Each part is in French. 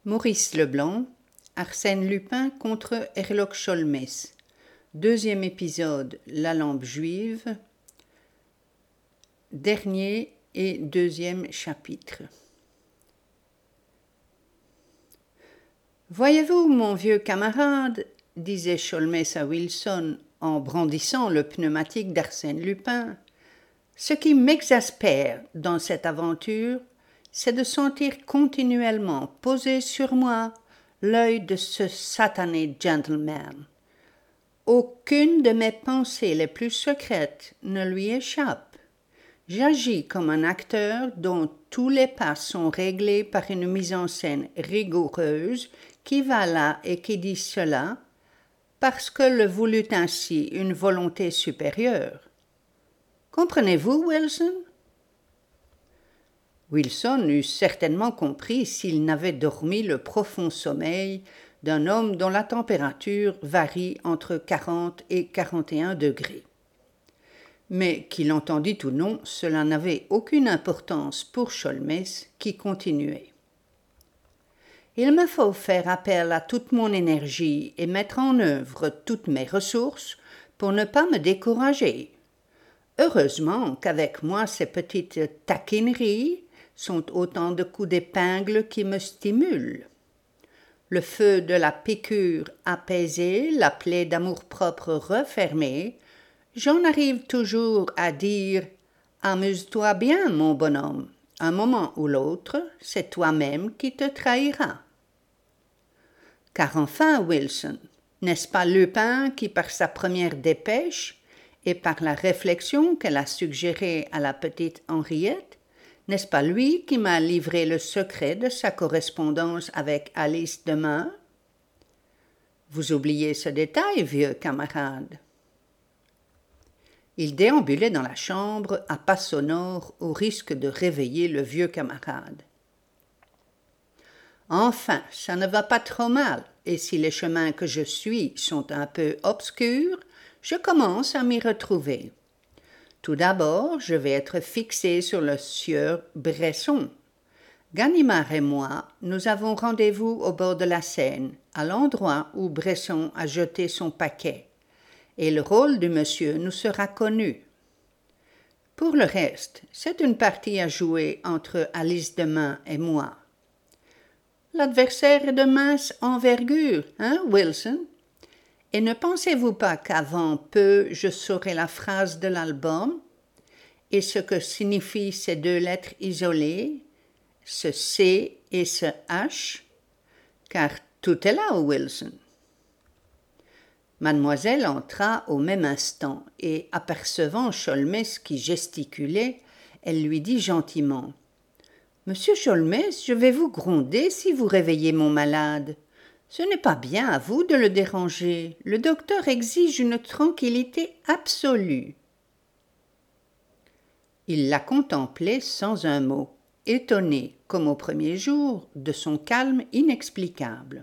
Maurice Leblanc, Arsène Lupin contre Herlock Sholmès. Deuxième épisode, La lampe juive. Dernier et deuxième chapitre. Voyez-vous, mon vieux camarade, disait Sholmès à Wilson en brandissant le pneumatique d'Arsène Lupin, ce qui m'exaspère dans cette aventure, c'est de sentir continuellement poser sur moi l'œil de ce satané gentleman. Aucune de mes pensées les plus secrètes ne lui échappe. J'agis comme un acteur dont tous les pas sont réglés par une mise en scène rigoureuse qui va là et qui dit cela, parce que le voulut ainsi une volonté supérieure. Comprenez-vous, Wilson? Wilson eût certainement compris s'il n'avait dormi le profond sommeil d'un homme dont la température varie entre 40 et 41 degrés. Mais qu'il entendit ou non, cela n'avait aucune importance pour Sholmès qui continuait. Il me faut faire appel à toute mon énergie et mettre en œuvre toutes mes ressources pour ne pas me décourager. Heureusement qu'avec moi ces petites taquineries sont autant de coups d'épingle qui me stimulent. Le feu de la piqûre apaisé, la plaie d'amour-propre refermée, j'en arrive toujours à dire « Amuse-toi bien, mon bonhomme, un moment ou l'autre, c'est toi-même qui te trahiras. » Car enfin, Wilson, n'est-ce pas Lupin qui, par sa première dépêche et par la réflexion qu'elle a suggérée à la petite Henriette, n'est-ce pas lui qui m'a livré le secret de sa correspondance avec Alice Demun? Vous oubliez ce détail, vieux camarade. Il déambulait dans la chambre à pas sonores au risque de réveiller le vieux camarade. Enfin, ça ne va pas trop mal, et si les chemins que je suis sont un peu obscurs, je commence à m'y retrouver. Tout d'abord, je vais être fixé sur le sieur Bresson. Ganimard et moi, nous avons rendez-vous au bord de la Seine, à l'endroit où Bresson a jeté son paquet, et le rôle du monsieur nous sera connu. Pour le reste, c'est une partie à jouer entre Alice Demun et moi. L'adversaire est de mince envergure, hein, Wilson? Et ne pensez-vous pas qu'avant peu je saurai la phrase de l'album et ce que signifient ces deux lettres isolées, ce C et ce H? Car tout est là, Wilson. Mademoiselle entra au même instant et, apercevant Sholmès qui gesticulait, elle lui dit gentiment « Monsieur Sholmès, je vais vous gronder si vous réveillez mon malade. Ce n'est pas bien à vous de le déranger. Le docteur exige une tranquillité absolue. » Il la contemplait sans un mot, étonné, comme au premier jour, de son calme inexplicable.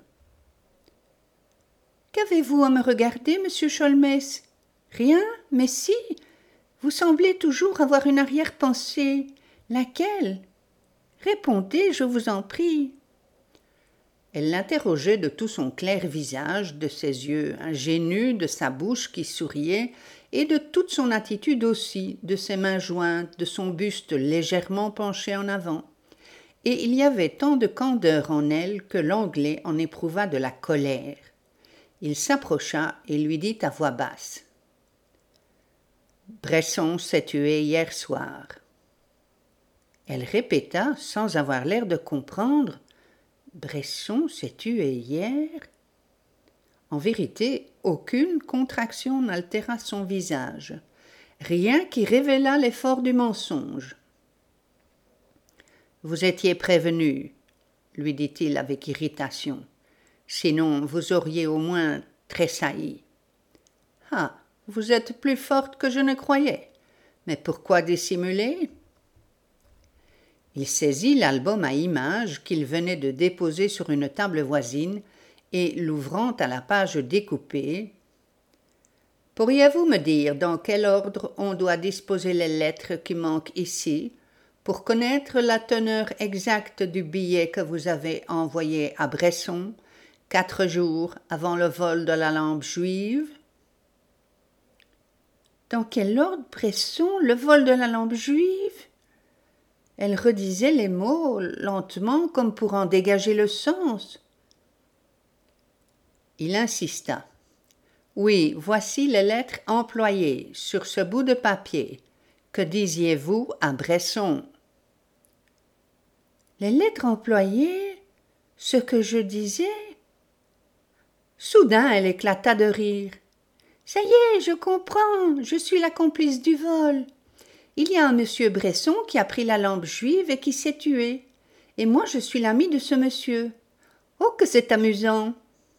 « Qu'avez-vous à me regarder, monsieur Sholmès? Rien, mais si. Vous semblez toujours avoir une arrière-pensée. Laquelle? Répondez, je vous en prie. » Elle l'interrogeait de tout son clair visage, de ses yeux ingénus, de sa bouche qui souriait, et de toute son attitude aussi, de ses mains jointes, de son buste légèrement penché en avant. Et il y avait tant de candeur en elle que l'Anglais en éprouva de la colère. Il s'approcha et lui dit à voix basse « Bresson s'est tué hier soir. » Elle répéta, sans avoir l'air de comprendre « Bresson s'est tué hier ?» En vérité, aucune contraction n'altéra son visage, rien qui révélât l'effort du mensonge. « Vous étiez prévenu, » lui dit-il avec irritation, « sinon vous auriez au moins tressailli. »« Ah, vous êtes plus forte que je ne croyais, mais pourquoi dissimuler ?» Il saisit l'album à images qu'il venait de déposer sur une table voisine et, l'ouvrant à la page découpée, « Pourriez-vous me dire dans quel ordre on doit disposer les lettres qui manquent ici, Pour connaître la teneur exacte du billet que vous avez envoyé à Bresson 4 jours avant le vol de la lampe juive. Dans quel ordre, Bresson, le vol de la lampe juive? Elle redisait les mots lentement comme pour en dégager le sens. Il insista. Oui, voici les lettres employées sur ce bout de papier. Que disiez-vous à Bresson? Les lettres employées? Ce que je disais? Soudain, elle éclata de rire. Ça y est, je comprends, je suis la complice du vol. Il y a un monsieur Bresson qui a pris la lampe juive et qui s'est tué. Et moi, je suis l'amie de ce monsieur. Oh, que c'est amusant!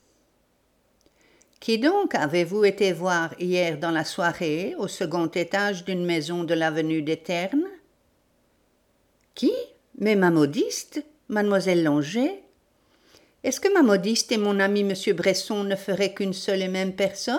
Qui donc avez-vous été voir hier dans la soirée au second étage d'une maison de l'avenue des Ternes? Qui? Mais ma modiste, mademoiselle Longet. Est-ce que ma modiste et mon ami monsieur Bresson ne feraient qu'une seule et même personne?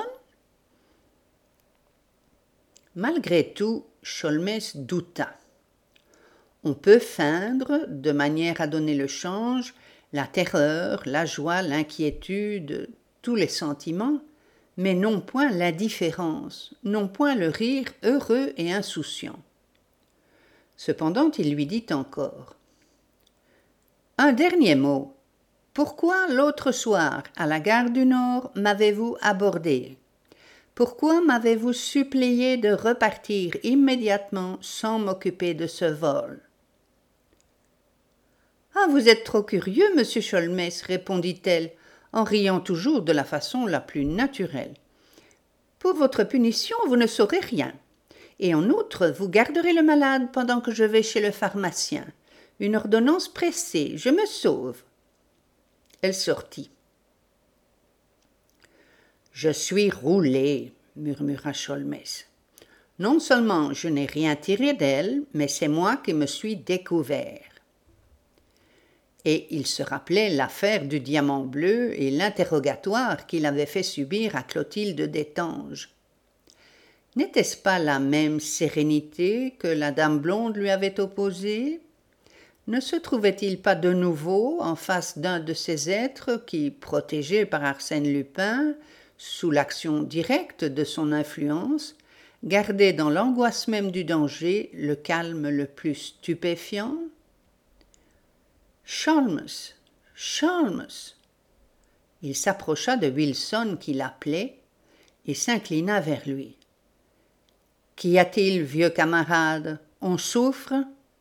Malgré tout, Sholmès douta. On peut feindre, de manière à donner le change, la terreur, la joie, l'inquiétude, tous les sentiments, mais non point l'indifférence, non point le rire heureux et insouciant. Cependant, il lui dit encore. Un dernier mot. Pourquoi l'autre soir, à la gare du Nord, m'avez-vous abordé? Pourquoi m'avez-vous supplié de repartir immédiatement sans m'occuper de ce vol? Ah, vous êtes trop curieux, monsieur Sholmès, répondit-elle, en riant toujours de la façon la plus naturelle. Pour votre punition, vous ne saurez rien. Et en outre, vous garderez le malade pendant que je vais chez le pharmacien. Une ordonnance pressée, je me sauve. Elle sortit. Je suis roulé, murmura Sholmès. Non seulement je n'ai rien tiré d'elle, mais c'est moi qui me suis découvert. Et il se rappelait l'affaire du diamant bleu et l'interrogatoire qu'il avait fait subir à Clotilde d'Étanges. N'était-ce pas la même sérénité que la dame blonde lui avait opposée? Ne se trouvait-il pas de nouveau en face d'un de ces êtres qui, protégés par Arsène Lupin, sous l'action directe de son influence, gardaient dans l'angoisse même du danger le calme le plus stupéfiant? Sholmès, Sholmès. Il s'approcha de Wilson qui l'appelait et s'inclina vers lui. Qu'y a-t-il, vieux camarade? On souffre?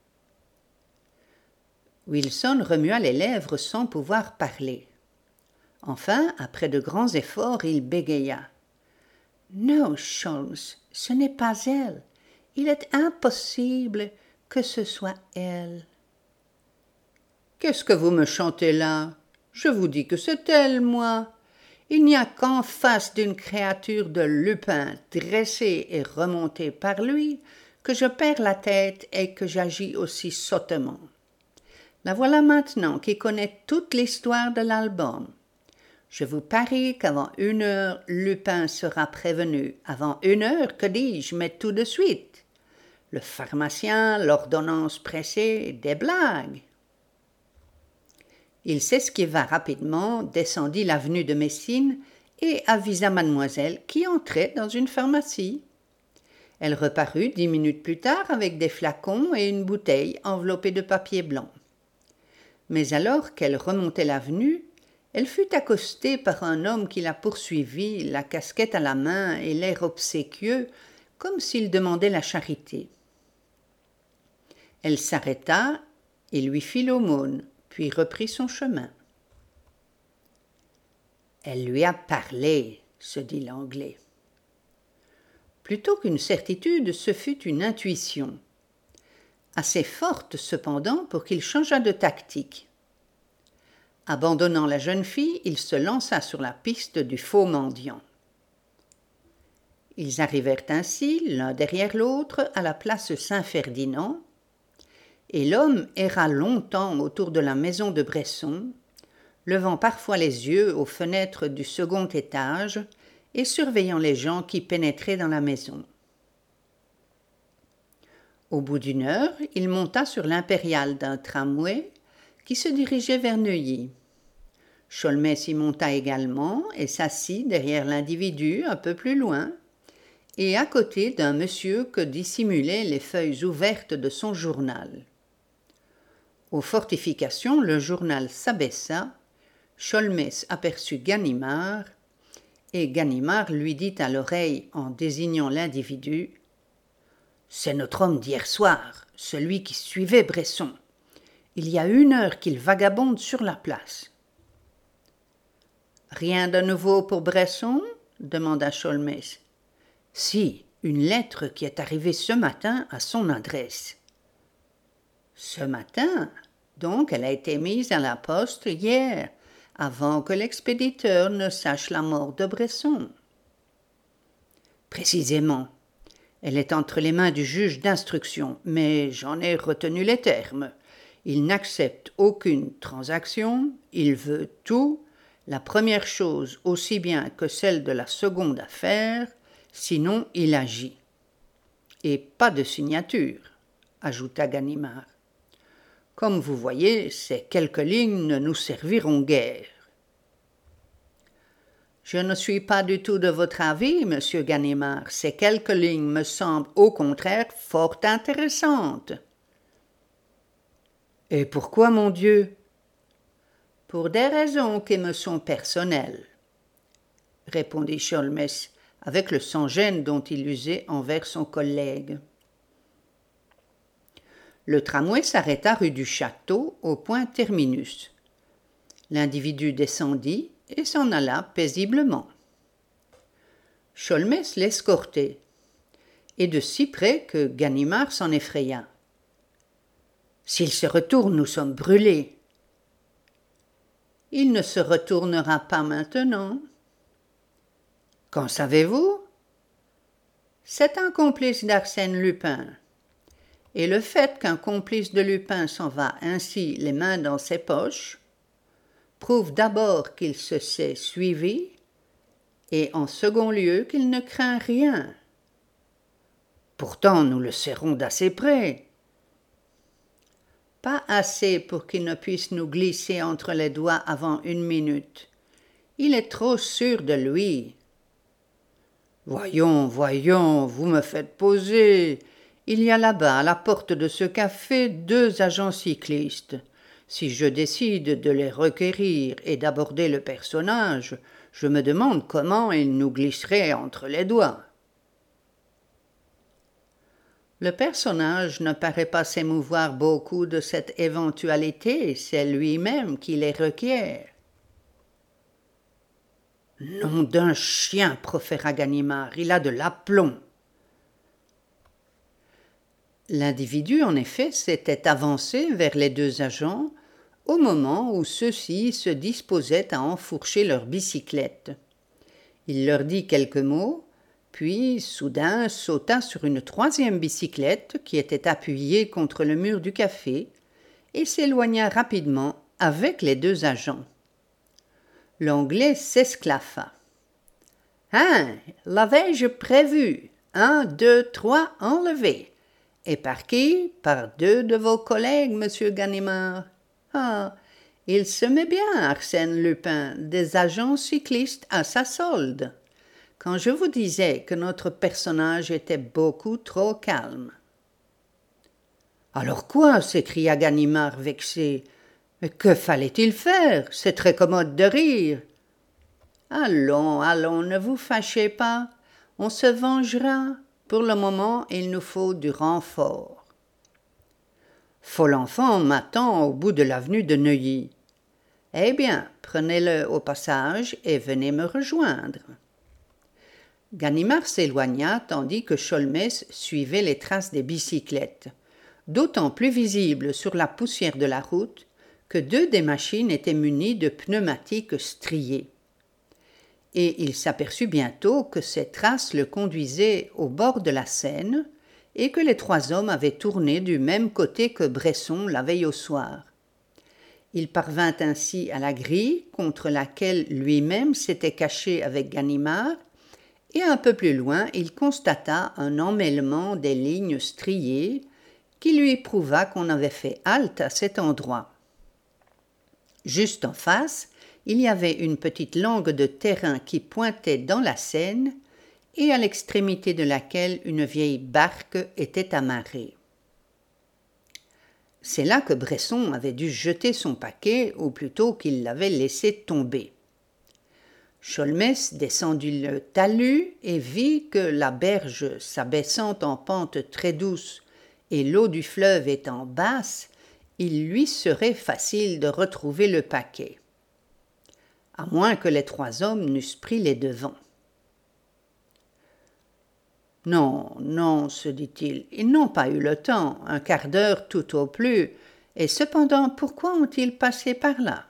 Wilson remua les lèvres sans pouvoir parler. Enfin, après de grands efforts, il bégaya. Non, Sholmès, ce n'est pas elle. Il est impossible que ce soit elle. Qu'est-ce que vous me chantez là? Je vous dis que c'est elle, moi. Il n'y a qu'en face d'une créature de Lupin dressée et remontée par lui que je perds la tête et que j'agis aussi sottement. La voilà maintenant qui connaît toute l'histoire de l'album. Je vous parie qu'avant 1 heure, Lupin sera prévenu. Avant 1 heure, que dis-je, mais tout de suite. Le pharmacien, l'ordonnance pressée, des blagues. Il s'esquiva rapidement, descendit l'avenue de Messine et avisa mademoiselle qui entrait dans une pharmacie. Elle reparut 10 minutes plus tard avec des flacons et une bouteille enveloppée de papier blanc. Mais alors qu'elle remontait l'avenue, elle fut accostée par un homme qui la poursuivit, la casquette à la main et l'air obséquieux, comme s'il demandait la charité. Elle s'arrêta et lui fit l'aumône, puis reprit son chemin. Elle lui a parlé, se dit l'Anglais. Plutôt qu'une certitude, ce fut une intuition, assez forte cependant pour qu'il changeât de tactique. Abandonnant la jeune fille, il se lança sur la piste du faux mendiant. Ils arrivèrent ainsi, l'un derrière l'autre, à la place Saint-Ferdinand, et l'homme erra longtemps autour de la maison de Bresson, levant parfois les yeux aux fenêtres du second étage et surveillant les gens qui pénétraient dans la maison. Au bout d'une heure, il monta sur l'impériale d'un tramway qui se dirigeait vers Neuilly. Sholmès y monta également et s'assit derrière l'individu un peu plus loin et à côté d'un monsieur que dissimulaient les feuilles ouvertes de son journal. Aux fortifications, le journal s'abaissa, Sholmès aperçut Ganimard et Ganimard lui dit à l'oreille en désignant l'individu « C'est notre homme d'hier soir, celui qui suivait Bresson. Il y a 1 heure qu'il vagabonde sur la place. » « Rien de nouveau pour Bresson ?» demanda Sholmès. « Si, une lettre qui est arrivée ce matin à son adresse. »« Ce matin ? Donc elle a été mise à la poste hier, avant que l'expéditeur ne sache la mort de Bresson. »« Précisément. Elle est entre les mains du juge d'instruction, mais j'en ai retenu les termes. Il n'accepte aucune transaction, il veut tout, la première chose aussi bien que celle de la seconde affaire, sinon il agit. Et pas de signature, ajouta Ganimard. Comme vous voyez, ces quelques lignes ne nous serviront guère. Je ne suis pas du tout de votre avis, monsieur Ganimard. Ces quelques lignes me semblent au contraire fort intéressantes. Et pourquoi, mon Dieu ? Pour des raisons qui me sont personnelles, répondit Sholmès avec le sans-gêne dont il usait envers son collègue. Le tramway s'arrêta rue du Château au point terminus. L'individu descendit et s'en alla paisiblement. Sholmès l'escortait, et de si près que Ganimard s'en effraya. « S'il se retourne, nous sommes brûlés. » « Il ne se retournera pas maintenant. »« Qu'en savez-vous ? » ?»« C'est un complice d'Arsène Lupin. Et le fait qu'un complice de Lupin s'en va ainsi les mains dans ses poches prouve d'abord qu'il se sait suivi et en second lieu qu'il ne craint rien. Pourtant, nous le serrons d'assez près. Pas assez pour qu'il ne puisse nous glisser entre les doigts avant 1 minute. Il est trop sûr de lui. Voyons, vous me faites poser. Il y a là-bas, à la porte de ce café, 2 agents cyclistes. Si je décide de les requérir et d'aborder le personnage, je me demande comment il nous glisserait entre les doigts. Le personnage ne paraît pas s'émouvoir beaucoup de cette éventualité, c'est lui-même qui les requiert. Nom d'un chien, proféra Ganimard, il a de l'aplomb. L'individu, en effet, s'était avancé vers les 2 agents au moment où ceux-ci se disposaient à enfourcher leurs bicyclettes. Il leur dit quelques mots, puis soudain sauta sur une 3e bicyclette qui était appuyée contre le mur du café et s'éloigna rapidement avec les 2 agents. L'Anglais s'esclaffa. « Hein, l'avais-je prévu ? 1, 2, 3, enlevé. Et par qui ? Par 2 de vos collègues, monsieur Ganimard. Ah, il se met bien, Arsène Lupin, des agents cyclistes à sa solde. Quand je vous disais que notre personnage était beaucoup trop calme. »« Alors quoi ?» s'écria Ganimard vexé. « Mais que fallait-il faire ? C'est très commode de rire. »« Allons, ne vous fâchez pas. On se vengera. Pour le moment, il nous faut du renfort. » « Folenfant m'attend au bout de l'avenue de Neuilly. »« Eh bien, prenez-le au passage et venez me rejoindre. » Ganimard s'éloigna tandis que Sholmès suivait les traces des bicyclettes, d'autant plus visibles sur la poussière de la route que 2 des machines étaient munies de pneumatiques striés. Et il s'aperçut bientôt que ces traces le conduisaient au bord de la Seine et que les 3 hommes avaient tourné du même côté que Bresson la veille au soir. Il parvint ainsi à la grille contre laquelle lui-même s'était caché avec Ganimard, et un peu plus loin, il constata un emmêlement des lignes striées qui lui prouva qu'on avait fait halte à cet endroit. Juste en face, il y avait une petite langue de terrain qui pointait dans la Seine et à l'extrémité de laquelle une vieille barque était amarrée. C'est là que Bresson avait dû jeter son paquet, ou plutôt qu'il l'avait laissé tomber. Sholmès descendit le talus et vit que la berge s'abaissant en pente très douce et l'eau du fleuve étant basse, il lui serait facile de retrouver le paquet, à moins que les 3 hommes n'eussent pris les devants. Non, non, se dit-il, ils n'ont pas eu le temps, un quart d'heure tout au plus, et cependant pourquoi ont-ils passé par là?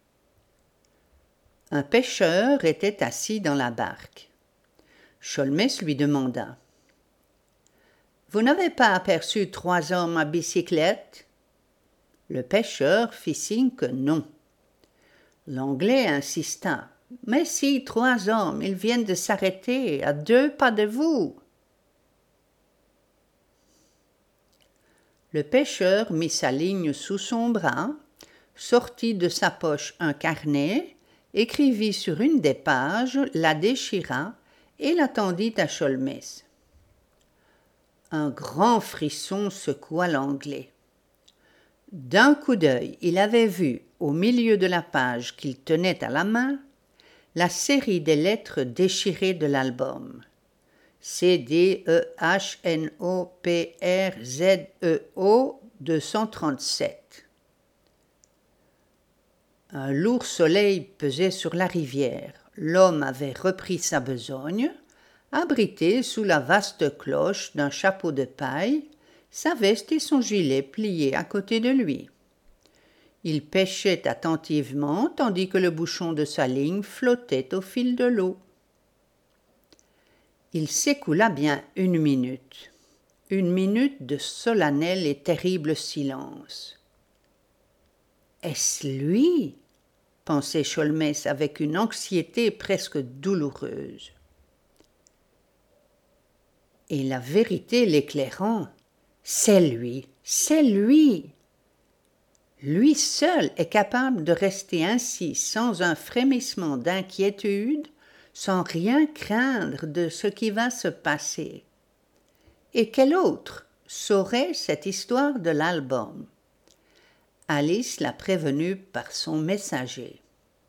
Un pêcheur était assis dans la barque. Sholmès lui demanda: « Vous n'avez pas aperçu 3 hommes à bicyclette ?» Le pêcheur fit signe que non. L'Anglais insista: « Mais si, 3 hommes, ils viennent de s'arrêter à 2 pas de vous. » Le pêcheur mit sa ligne sous son bras, sortit de sa poche un carnet, écrivit sur une des pages, la déchira et la tendit à Sholmès. Un grand frisson secoua l'Anglais. D'un coup d'œil, il avait vu, au milieu de la page qu'il tenait à la main, la série des lettres déchirées de l'album. CDEHNOPRZEO 237. Un lourd soleil pesait sur la rivière. L'homme avait repris sa besogne, abrité sous la vaste cloche d'un chapeau de paille, sa veste et son gilet pliés à côté de lui. Il pêchait attentivement tandis que le bouchon de sa ligne flottait au fil de l'eau. Il s'écoula bien 1 minute. 1 minute de solennel et terrible silence. « Est-ce lui ?» pensait Sholmès avec une anxiété presque douloureuse. Et la vérité l'éclairant, c'est lui, c'est lui. Lui seul est capable de rester ainsi sans un frémissement d'inquiétude, sans rien craindre de ce qui va se passer. Et quel autre saurait cette histoire de l'album? Alice l'a prévenu par son messager.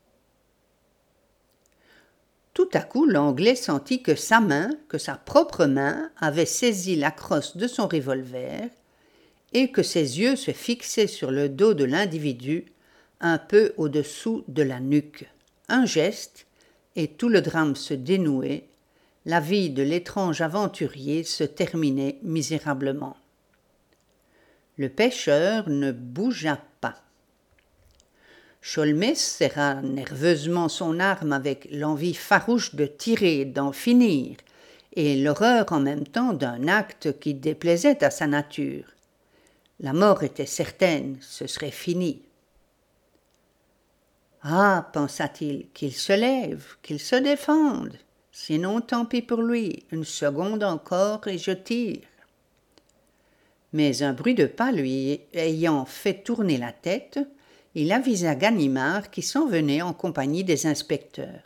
Tout à coup, l'Anglais sentit que sa propre main, avait saisi la crosse de son revolver et que ses yeux se fixaient sur le dos de l'individu, un peu au-dessous de la nuque. Un geste, et tout le drame se dénouait, la vie de l'étrange aventurier se terminait misérablement. Le pêcheur ne bougea pas. Sholmès serra nerveusement son arme avec l'envie farouche de tirer, d'en finir, et l'horreur en même temps d'un acte qui déplaisait à sa nature. La mort était certaine, ce serait fini. Ah, pensa-t-il, qu'il se lève, qu'il se défende, sinon tant pis pour lui, 1 seconde encore et je tire. Mais un bruit de pas lui ayant fait tourner la tête, il avisa Ganimard qui s'en venait en compagnie des inspecteurs.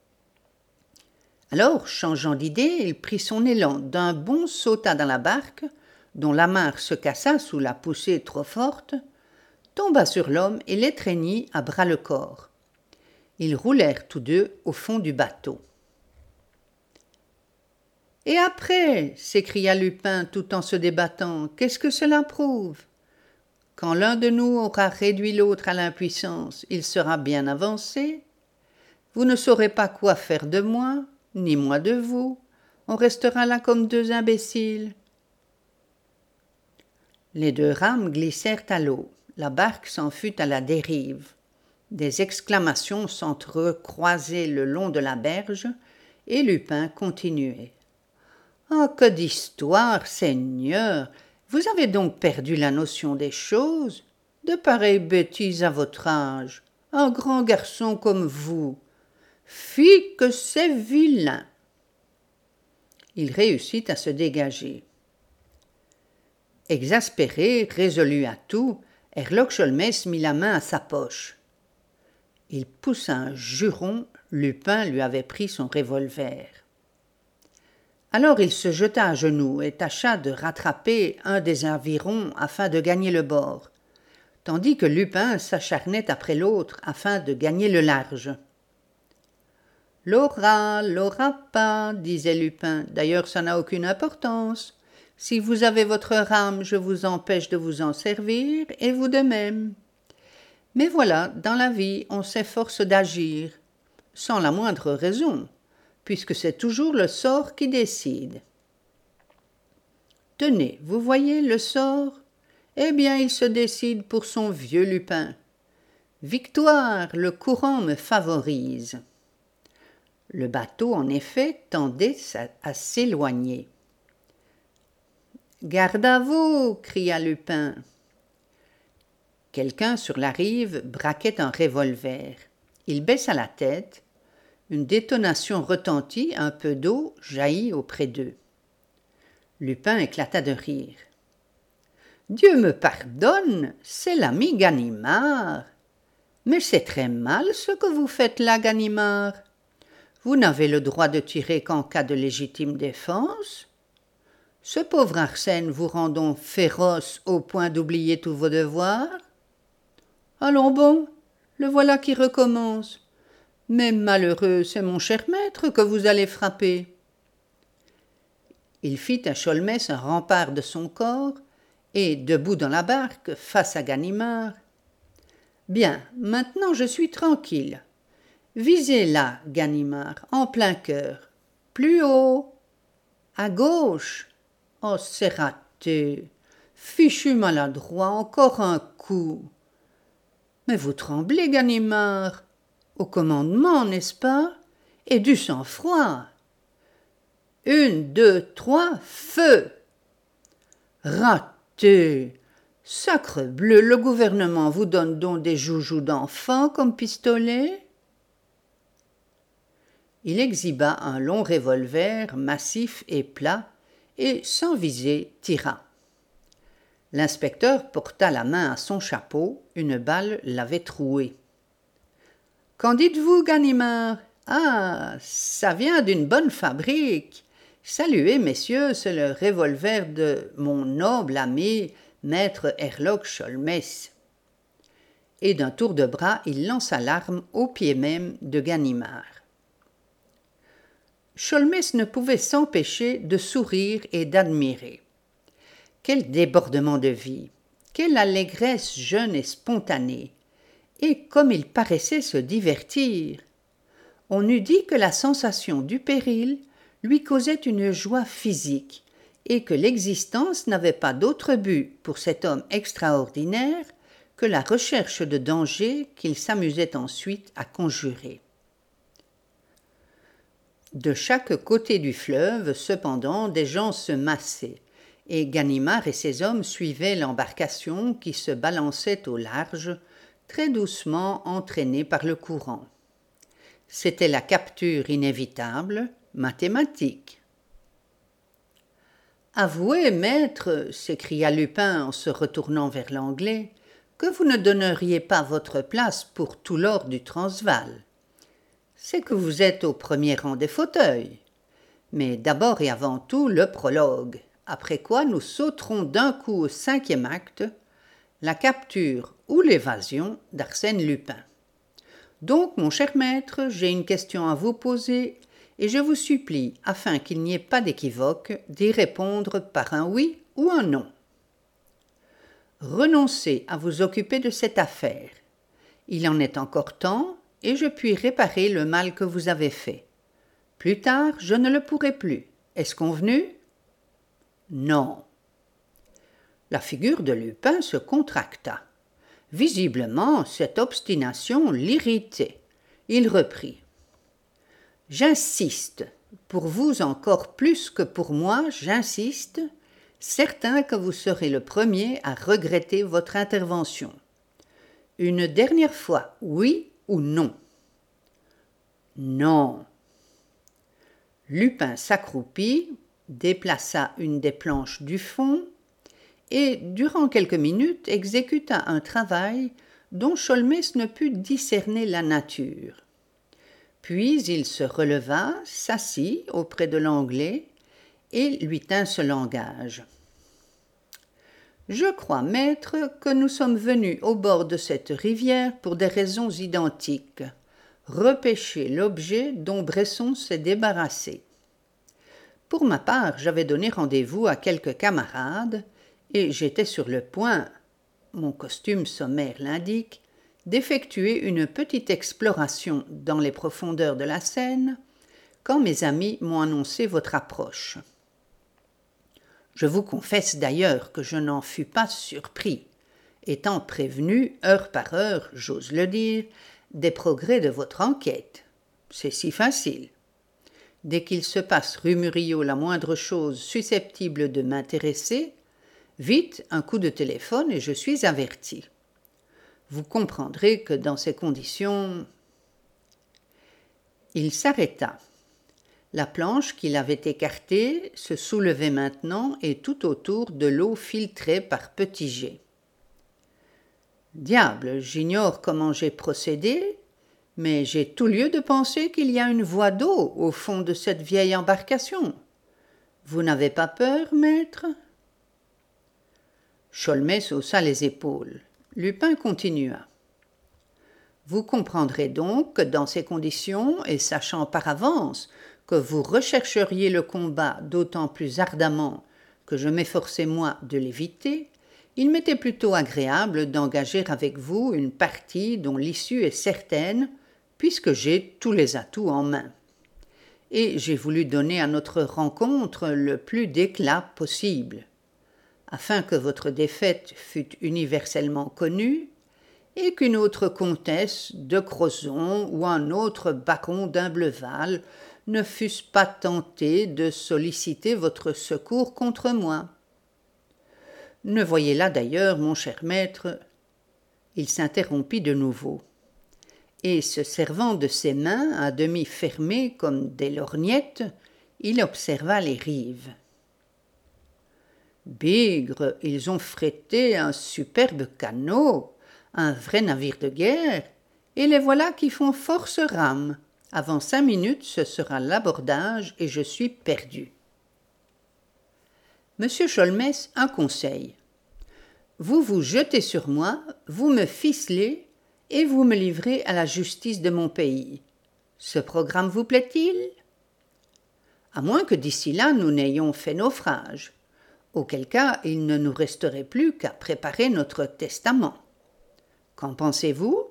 Alors, changeant d'idée, il prit son élan, d'un bond sauta dans la barque, dont l'amarre se cassa sous la poussée trop forte, tomba sur l'homme et l'étreignit à bras-le-corps. Ils roulèrent tous 2 au fond du bateau. « Et après » s'écria Lupin tout en se débattant, « qu'est-ce que cela prouve ? Quand l'un de nous aura réduit l'autre à l'impuissance, il sera bien avancé. Vous ne saurez pas quoi faire de moi, ni moi de vous. On restera là comme 2 imbéciles. » Les 2 rames glissèrent à l'eau. La barque s'en fut à la dérive. Des exclamations s'entrecroisaient le long de la berge, et Lupin continuait. « Ah, que d'histoire, Seigneur! Vous avez donc perdu la notion des choses? De pareilles bêtises à votre âge, un grand garçon comme vous. Fi que c'est vilain !» Il réussit à se dégager. « Exaspéré, résolu à tout, Herlock Sholmès mit la main à sa poche. Il poussa un juron, Lupin lui avait pris son revolver. Alors il se jeta à genoux et tâcha de rattraper un des avirons afin de gagner le bord, tandis que Lupin s'acharnait après l'autre afin de gagner le large. « L'aura pas, disait Lupin. D'ailleurs, ça n'a aucune importance. Si vous avez votre rame, je vous empêche de vous en servir, et vous de même. Mais voilà, dans la vie, on s'efforce d'agir, sans la moindre raison, puisque c'est toujours le sort qui décide. Tenez, vous voyez le sort? Eh bien, il se décide pour son vieux Lupin. Victoire, le courant me favorise. » Le bateau, en effet, tendait à s'éloigner. « Garde à vous !» cria Lupin. Quelqu'un sur la rive braquait un revolver. Il baissa la tête. Une détonation retentit, un peu d'eau jaillit auprès d'eux. Lupin éclata de rire. « Dieu me pardonne, c'est l'ami Ganimard. Mais c'est très mal ce que vous faites là, Ganimard. Vous n'avez le droit de tirer qu'en cas de légitime défense. Ce pauvre Arsène vous rend donc féroce au point d'oublier tous vos devoirs. Allons bon, le voilà qui recommence. Mais malheureux, c'est mon cher maître que vous allez frapper. » Il fit à Sholmès un rempart de son corps, et, debout dans la barque, face à Ganimard, « Bien, maintenant je suis tranquille. Visez là, Ganimard, en plein cœur. Plus haut. À gauche. Oh, c'est raté. Fichu maladroit, encore un coup. Mais vous tremblez, Ganimard. Au commandement, n'est-ce pas? Et du sang-froid. 1, 2, 3, feu. Raté. Sacrebleu, le gouvernement vous donne donc des joujoux d'enfants comme pistolet? Il exhiba un long revolver massif et plat, et, sans viser, tira. L'inspecteur porta la main à son chapeau, une balle l'avait troué. « Qu'en dites-vous, Ganimard? Ah, ça vient d'une bonne fabrique. Saluez, messieurs, c'est le revolver de mon noble ami, maître Herlock Sholmès. » Et d'un tour de bras, il lança l'arme au pied même de Ganimard. Sholmès ne pouvait s'empêcher de sourire et d'admirer. Quel débordement de vie, quelle allégresse jeune et spontanée, et comme il paraissait se divertir. On eût dit que la sensation du péril lui causait une joie physique, et que l'existence n'avait pas d'autre but pour cet homme extraordinaire que la recherche de dangers qu'il s'amusait ensuite à conjurer. De chaque côté du fleuve, cependant, des gens se massaient, et Ganimard et ses hommes suivaient l'embarcation qui se balançait au large, très doucement entraînée par le courant. C'était la capture inévitable, mathématique. « Avouez, maître, s'écria Lupin en se retournant vers l'Anglais, que vous ne donneriez pas votre place pour tout l'or du Transvaal. C'est que vous êtes au premier rang des fauteuils. Mais d'abord et avant tout le prologue, après quoi nous sauterons d'un coup au 5e acte, la capture ou l'évasion d'Arsène Lupin. Donc, mon cher maître, j'ai une question à vous poser, et je vous supplie, afin qu'il n'y ait pas d'équivoque, d'y répondre par un oui ou un non. Renoncez à vous occuper de cette affaire. Il en est encore temps, et je puis réparer le mal que vous avez fait. Plus tard, je ne le pourrai plus. Est-ce convenu? Non. La figure de Lupin se contracta. Visiblement, cette obstination l'irritait. Il reprit. « J'insiste, pour vous encore plus que pour moi, j'insiste, certain que vous serez le premier à regretter votre intervention. Une dernière fois, oui ou non? » Non. Lupin s'accroupit, déplaça une des planches du fond et, durant quelques minutes, exécuta un travail dont Sholmès ne put discerner la nature. Puis il se releva, s'assit auprès de l'Anglais et lui tint ce langage. « Je crois, maître, que nous sommes venus au bord de cette rivière pour des raisons identiques, repêcher l'objet dont Bresson s'est débarrassé. Pour ma part, j'avais donné rendez-vous à quelques camarades et j'étais sur le point, mon costume sommaire l'indique, d'effectuer une petite exploration dans les profondeurs de la Seine quand mes amis m'ont annoncé votre approche. Je vous confesse d'ailleurs que je n'en fus pas surpris, étant prévenu, heure par heure, j'ose le dire, des progrès de votre enquête. C'est si facile. Dès qu'il se passe rue Murillo la moindre chose susceptible de m'intéresser, vite un coup de téléphone et je suis averti. Vous comprendrez que dans ces conditions... » Il s'arrêta. La planche qu'il avait écartée se soulevait maintenant et tout autour de l'eau filtrait par petits jets. « Diable, j'ignore comment j'ai procédé, mais j'ai tout lieu de penser qu'il y a une voie d'eau au fond de cette vieille embarcation. Vous n'avez pas peur, maître ?» Sholmès haussa les épaules. Lupin continua. « Vous comprendrez donc que dans ces conditions, et sachant par avance que vous rechercheriez le combat d'autant plus ardemment que je m'efforçais moi de l'éviter, il m'était plutôt agréable d'engager avec vous une partie dont l'issue est certaine, puisque j'ai tous les atouts en main. Et j'ai voulu donner à notre rencontre le plus d'éclat possible, afin que votre défaite fût universellement connue, et qu'une autre comtesse de Crozon ou un autre baron d'Imbleval ne fussent pas tentés de solliciter votre secours contre moi. Ne voyez là d'ailleurs, mon cher maître... » Il s'interrompit de nouveau, et se servant de ses mains à demi fermées comme des lorgnettes, il observa les rives. « Bigre, ils ont frété un superbe canot, un vrai navire de guerre, et les voilà qui font force rames. Avant 5 minutes, ce sera l'abordage et je suis perdu. » Monsieur Sholmès, un conseil. Vous vous jetez sur moi, vous me ficelez et vous me livrez à la justice de mon pays. Ce programme vous plaît-il? À moins que d'ici là nous n'ayons fait naufrage, auquel cas il ne nous resterait plus qu'à préparer notre testament. Qu'en pensez-vous?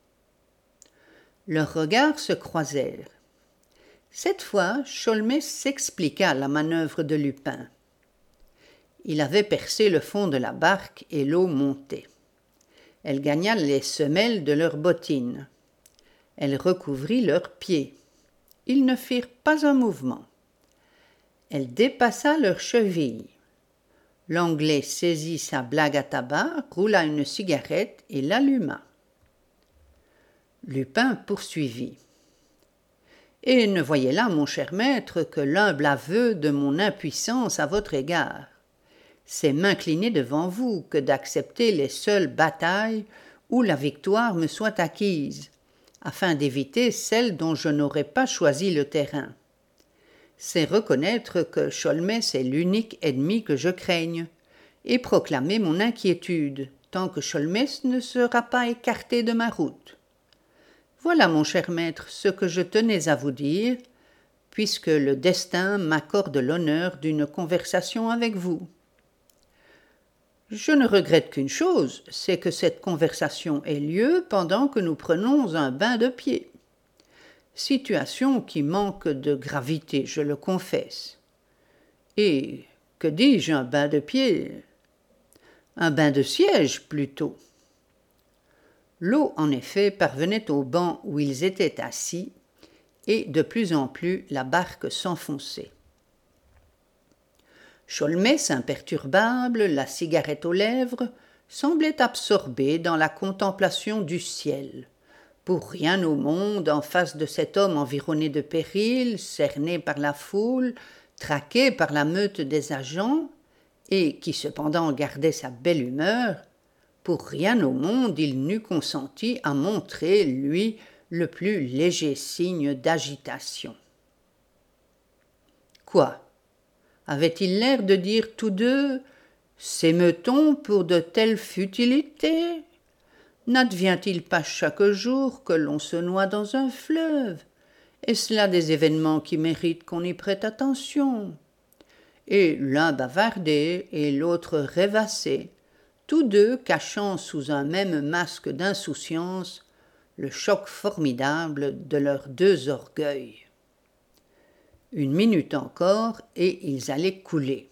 Leurs regards se croisèrent. Cette fois, Sholmès s'expliqua la manœuvre de Lupin. Il avait percé le fond de la barque et l'eau montait. Elle gagna les semelles de leurs bottines. Elle recouvrit leurs pieds. Ils ne firent pas un mouvement. Elle dépassa leurs chevilles. L'Anglais saisit sa blague à tabac, roula une cigarette et l'alluma. Lupin poursuivit. « Et ne voyez là, mon cher maître, que l'humble aveu de mon impuissance à votre égard. C'est m'incliner devant vous que d'accepter les seules batailles où la victoire me soit acquise, afin d'éviter celles dont je n'aurais pas choisi le terrain. C'est reconnaître que Sholmès est l'unique ennemi que je craigne, et proclamer mon inquiétude, tant que Sholmès ne sera pas écarté de ma route. Voilà, mon cher maître, ce que je tenais à vous dire, puisque le destin m'accorde l'honneur d'une conversation avec vous. Je ne regrette qu'une chose, c'est que cette conversation ait lieu pendant que nous prenons un bain de pied. Situation qui manque de gravité, je le confesse. Et, que dis-je, un bain de pied? Un bain de siège, plutôt. L'eau, en effet, parvenait au banc où ils étaient assis, et de plus en plus la barque s'enfonçait. Sholmès, imperturbable, la cigarette aux lèvres, semblait absorbé dans la contemplation du ciel. Pour rien au monde, en face de cet homme environné de périls, cerné par la foule, traqué par la meute des agents, et qui cependant gardait sa belle humeur, pour rien au monde il n'eût consenti à montrer, lui, le plus léger signe d'agitation. Quoi? Avaient-ils l'air de dire tous deux « S'émeut-on pour de telles futilités? N'advient-il pas chaque jour que l'on se noie dans un fleuve? Est-ce là des événements qui méritent qu'on y prête attention ?» Et l'un bavardait et l'autre rêvassait, tous deux cachant sous un même masque d'insouciance le choc formidable de leurs deux orgueils. Une minute encore et ils allaient couler.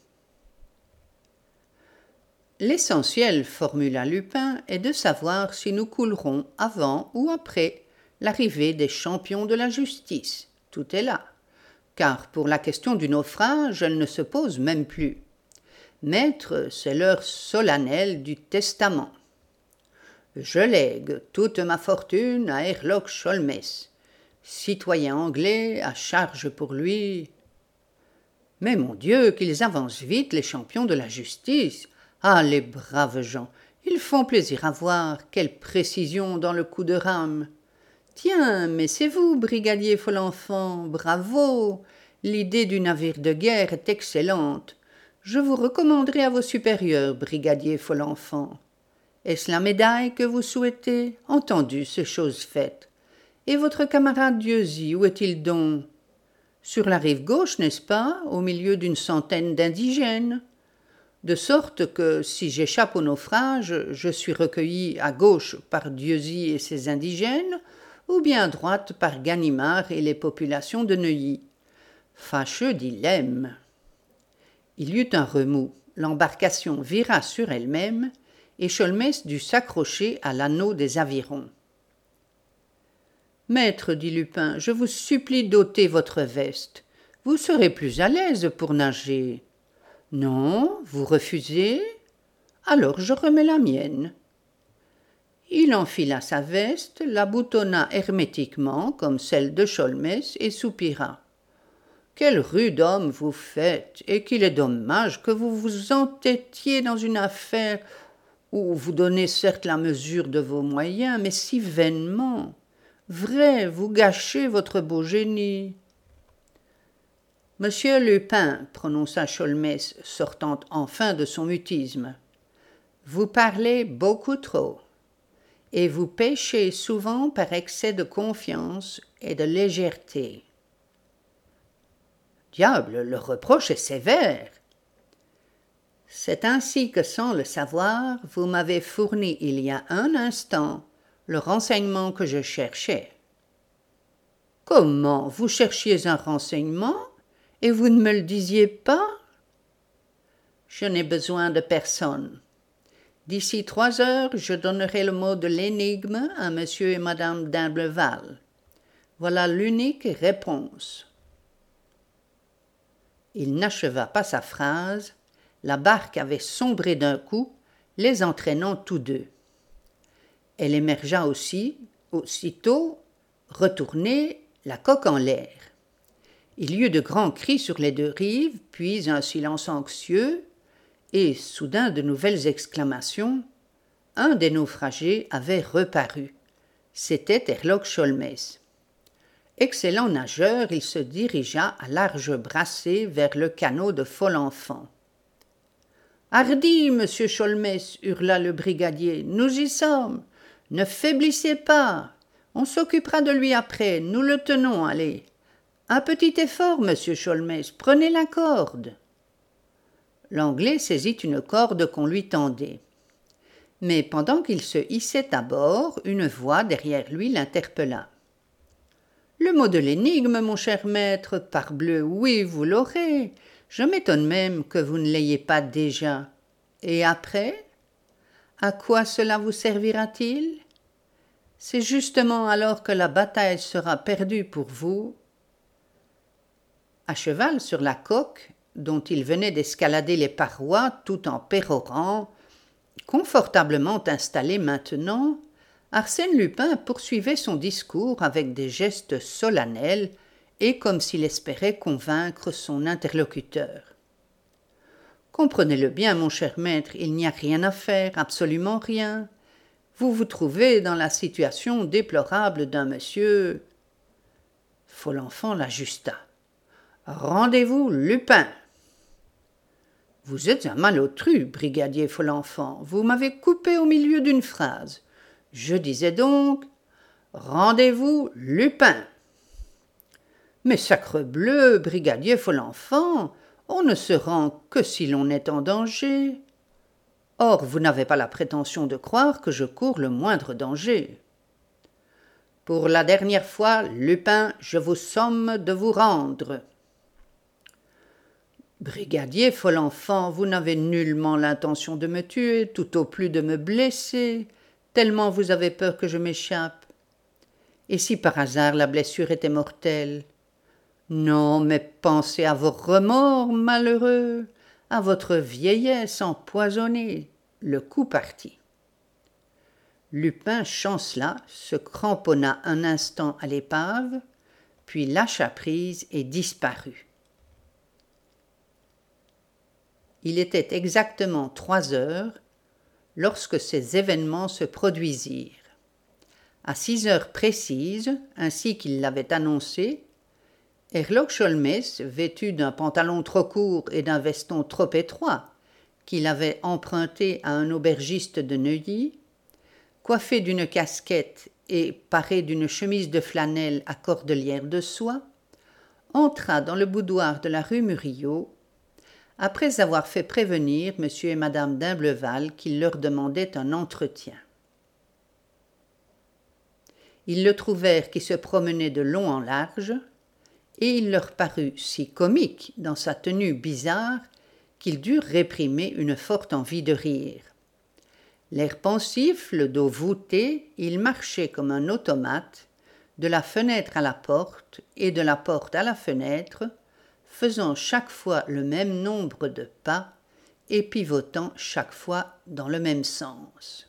L'essentiel, formula Lupin, est de savoir si nous coulerons avant ou après l'arrivée des champions de la justice. Tout est là, car pour la question du naufrage, elle ne se pose même plus. Maître, c'est l'heure solennelle du testament. Je lègue toute ma fortune à Herlock Sholmès, citoyen anglais, à charge pour lui. Mais mon Dieu, qu'ils avancent vite, les champions de la justice. Ah, les braves gens, ils font plaisir à voir, quelle précision dans le coup de rame. Tiens, mais c'est vous, brigadier Folenfant, bravo. L'idée du navire de guerre est excellente. Je vous recommanderai à vos supérieurs, brigadier Folenfant. Est-ce la médaille que vous souhaitez? Entendu, c'est chose faite. Et votre camarade Dieuzy, où est-il donc? Sur la rive gauche, n'est-ce pas, au milieu d'une centaine d'indigènes? De sorte que, si j'échappe au naufrage, je suis recueilli à gauche par Dieuzy et ses indigènes, ou bien à droite par Ganimard et les populations de Neuilly. Fâcheux dilemme. Il y eut un remous, l'embarcation vira sur elle-même, et Sholmès dut s'accrocher à l'anneau des avirons. « Maître, dit Lupin, je vous supplie d'ôter votre veste. Vous serez plus à l'aise pour nager. »« Non, vous refusez? Alors je remets la mienne. » Il enfila sa veste, la boutonna hermétiquement, comme celle de Sholmès, et soupira. « Quel rude homme vous faites, et qu'il est dommage que vous vous entêtiez dans une affaire où vous donnez certes la mesure de vos moyens, mais si vainement. Vrai, vous gâchez votre beau génie. »« Monsieur Lupin, prononça Sholmès, sortant enfin de son mutisme, vous parlez beaucoup trop, et vous péchez souvent par excès de confiance et de légèreté. » Diable, le reproche est sévère. C'est ainsi que, sans le savoir, vous m'avez fourni il y a un instant le renseignement que je cherchais. Comment, vous cherchiez un renseignement et vous ne me le disiez pas? Je n'ai besoin de personne. D'ici 3 heures, je donnerai le mot de l'énigme à monsieur et madame d'Imbleval. Voilà l'unique réponse. Il n'acheva pas sa phrase. La barque avait sombré d'un coup, les entraînant tous deux. Elle émergea aussitôt, retournée, la coque en l'air. Il y eut de grands cris sur les 2 rives, puis un silence anxieux, et soudain de nouvelles exclamations. Un des naufragés avait reparu. C'était Herlock Sholmès. Excellent nageur, il se dirigea à larges brassées vers le canot de Folenfant. « Hardi, monsieur Sholmès, hurla le brigadier, nous y sommes. Ne faiblissez pas. On s'occupera de lui après, nous le tenons, allez. Un petit effort, monsieur Sholmès, prenez la corde. » L'Anglais saisit une corde qu'on lui tendait. Mais pendant qu'il se hissait à bord, une voix derrière lui l'interpella. « Le mot de l'énigme, mon cher maître, parbleu, oui, vous l'aurez. Je m'étonne même que vous ne l'ayez pas déjà. Et après? À quoi cela vous servira-t-il? C'est justement alors que la bataille sera perdue pour vous. » À cheval sur la coque, dont il venait d'escalader les parois tout en pérorant, confortablement installé maintenant, Arsène Lupin poursuivait son discours avec des gestes solennels et comme s'il espérait convaincre son interlocuteur. « Comprenez-le bien, mon cher maître, il n'y a rien à faire, absolument rien. Vous vous trouvez dans la situation déplorable d'un monsieur. » Folenfant l'ajusta. « Rendez-vous, Lupin !»« Vous êtes un malotru, brigadier Folenfant. Vous m'avez coupé au milieu d'une phrase. Je disais donc « Rendez-vous, Lupin !»« Mais sacrebleu, brigadier Folenfant, on ne se rend que si l'on est en danger. Or, vous n'avez pas la prétention de croire que je cours le moindre danger. Pour la dernière fois, Lupin, je vous somme de vous rendre. » « Brigadier Folenfant, vous n'avez nullement l'intention de me tuer, tout au plus de me blesser, tellement vous avez peur que je m'échappe. Et si par hasard la blessure était mortelle ? Non, mais pensez à vos remords, malheureux, à votre vieillesse empoisonnée, le coup partit. » Lupin chancela, se cramponna un instant à l'épave, puis lâcha prise et disparut. Il était exactement 3 heures lorsque ces événements se produisirent. À 6 heures précises, ainsi qu'il l'avait annoncé, Herlock Sholmès, vêtu d'un pantalon trop court et d'un veston trop étroit, qu'il avait emprunté à un aubergiste de Neuilly, coiffé d'une casquette et paré d'une chemise de flanelle à cordelière de soie, entra dans le boudoir de la rue Murillo, après avoir fait prévenir M. et Mme d'Imbleval qu'il leur demandait un entretien. Ils le trouvèrent qui se promenait de long en large, et il leur parut si comique dans sa tenue bizarre qu'ils durent réprimer une forte envie de rire. L'air pensif, le dos voûté, il marchait comme un automate, de la fenêtre à la porte et de la porte à la fenêtre, faisant chaque fois le même nombre de pas et pivotant chaque fois dans le même sens.